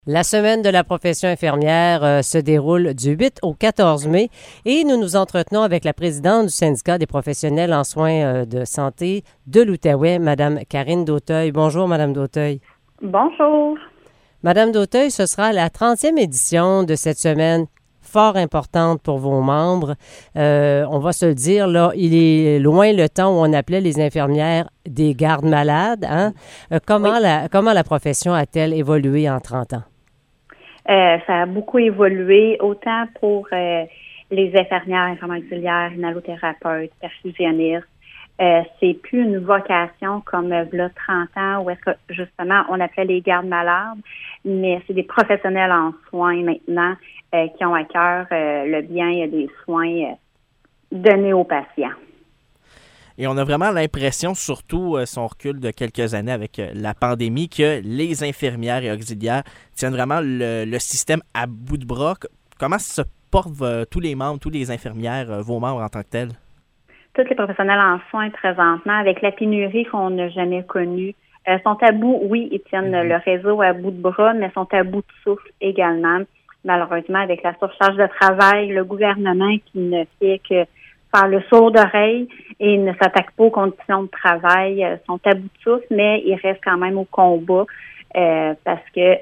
La semaine de la profession infirmière se déroule du 8 au 14 mai et nous nous entretenons avec la présidente du syndicat des professionnels en soins de santé de l'Outaouais, Mme Karine Dauteuil. Bonjour, Mme Dauteuil. Bonjour. Mme Dauteuil, ce sera la 30e édition de cette semaine fort importante pour vos membres. On va se le dire, là, il est loin le temps où on appelait les infirmières des gardes malades. Hein? Comment la profession a-t-elle évolué en 30 ans? Ça a beaucoup évolué, autant pour les infirmières auxiliaires, inhalothérapeutes, perfusionnistes. C'est plus une vocation comme là 30 ans où est-ce que justement on appelait les gardes malades, mais c'est des professionnels en soins maintenant qui ont à cœur le bien des soins donnés aux patients. Et on a vraiment l'impression, surtout si on recule de quelques années avec la pandémie, que les infirmières et auxiliaires tiennent vraiment le système à bout de bras. Comment se portent tous les membres, tous les infirmières, vos membres en tant que tels? Tous les professionnels en soins présentement, avec la pénurie qu'on n'a jamais connue, sont à bout, oui, ils tiennent le réseau à bout de bras, mais sont à bout de souffle également. Malheureusement, avec la surcharge de travail, le gouvernement qui ne fait que faire le sourd d'oreille et ne s'attaque pas aux conditions de travail, sont à bout de souffle, mais ils restent quand même au combat parce que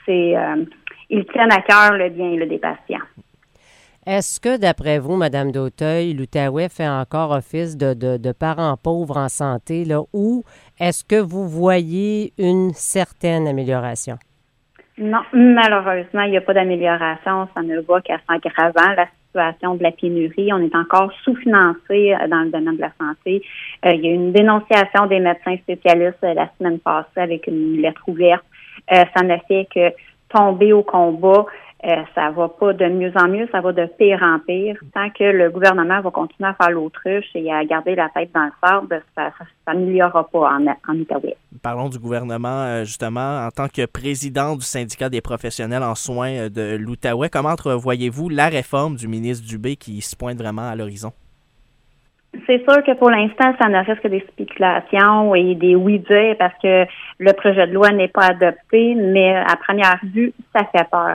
ils tiennent à cœur le bien des patients. Est-ce que, d'après vous, Mme Dauteuil, l'Outaouais fait encore office de parents pauvres en santé, là, ou est-ce que vous voyez une certaine amélioration? Non, malheureusement, il n'y a pas d'amélioration. Ça ne va qu'à s'aggravant la situation de la pénurie. On est encore sous-financé dans le domaine de la santé. Il y a eu une dénonciation des médecins spécialistes la semaine passée avec une lettre ouverte. Ça ne fait que tomber au combat. Ça va pas de mieux en mieux, ça va de pire en pire. Tant que le gouvernement va continuer à faire l'autruche et à garder la tête dans le sable, ça n'améliorera pas en Outaouais. Parlons du gouvernement, justement. En tant que président du syndicat des professionnels en soins de l'Outaouais, comment entrevoyez-vous la réforme du ministre Dubé qui se pointe vraiment à l'horizon? C'est sûr que pour l'instant, ça ne reste que des spéculations et des oui-dire parce que le projet de loi n'est pas adopté, mais à première vue, ça fait peur.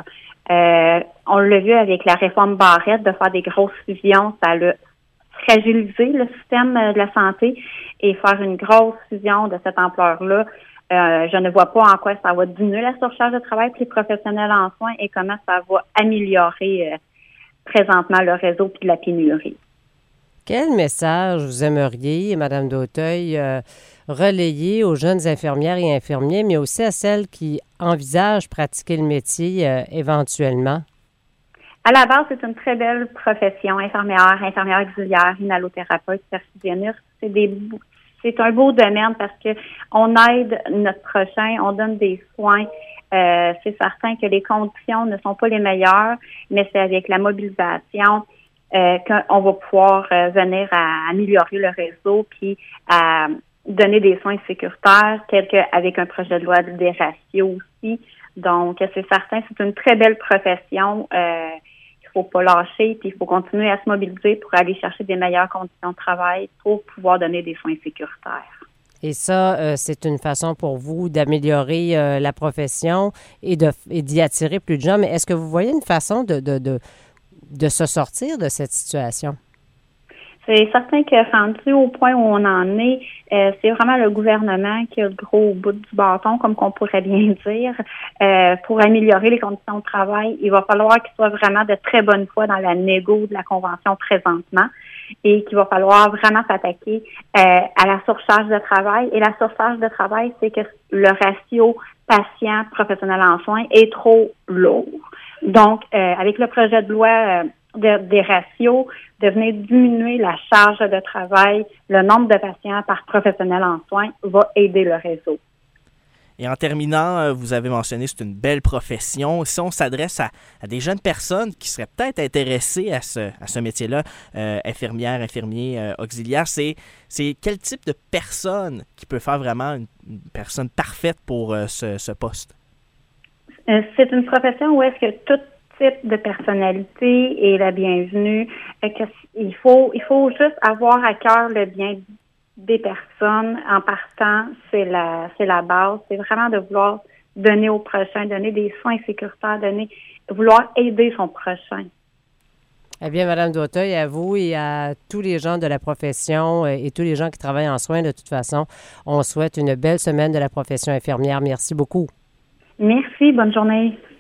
On l'a vu avec la réforme Barrette de faire des grosses fusions, ça a fragilisé le système de la santé et faire une grosse fusion de cette ampleur-là. Je ne vois pas en quoi ça va diminuer la surcharge de travail pour les professionnels en soins et comment ça va améliorer présentement le réseau puis de la pénurie. Quel message vous aimeriez, Mme Dauteuil, relayer aux jeunes infirmières et infirmiers, mais aussi à celles qui envisagent pratiquer le métier éventuellement? À la base, c'est une très belle profession, infirmière auxiliaire, inhalothérapeute, perfusionniste. C'est un beau domaine parce que on aide notre prochain, on donne des soins. C'est certain que les conditions ne sont pas les meilleures, mais c'est avec la mobilisation qu'on va pouvoir venir à améliorer le réseau puis à donner des soins sécuritaires, tels qu'avec un projet de loi des ratios aussi. Donc, c'est certain, c'est une très belle profession. Il faut pas lâcher, puis il faut continuer à se mobiliser pour aller chercher des meilleures conditions de travail pour pouvoir donner des soins sécuritaires. Et ça, c'est une façon pour vous d'améliorer la profession et d'y attirer plus de gens. Mais est-ce que vous voyez une façon de se sortir de cette situation? C'est certain que rendu au point où on en est, c'est vraiment le gouvernement qui a le gros bout du bâton, comme qu'on pourrait bien dire, pour améliorer les conditions de travail. Il va falloir qu'il soit vraiment de très bonne foi dans la négo de la convention présentement et qu'il va falloir vraiment s'attaquer à la surcharge de travail. Et la surcharge de travail, c'est que le ratio patient professionnel en soins est trop lourd. Donc, avec le projet de loi des ratios, de venir diminuer la charge de travail, le nombre de patients par professionnel en soins va aider le réseau. Et en terminant, vous avez mentionné que c'est une belle profession. Si on s'adresse à des jeunes personnes qui seraient peut-être intéressées à ce métier-là, infirmière, infirmier, auxiliaire, c'est quel type de personne qui peut faire vraiment une personne parfaite pour ce poste? C'est une profession où est-ce que tout type de personnalité est la bienvenue. Il faut juste avoir à cœur le bien des personnes en partant, c'est la base. C'est vraiment de vouloir donner au prochain, donner des soins sécuritaires, vouloir aider son prochain. Eh bien, Mme Dauteuil, à vous et à tous les gens de la profession et tous les gens qui travaillent en soins, de toute façon, on souhaite une belle semaine de la profession infirmière. Merci beaucoup. Merci, bonne journée.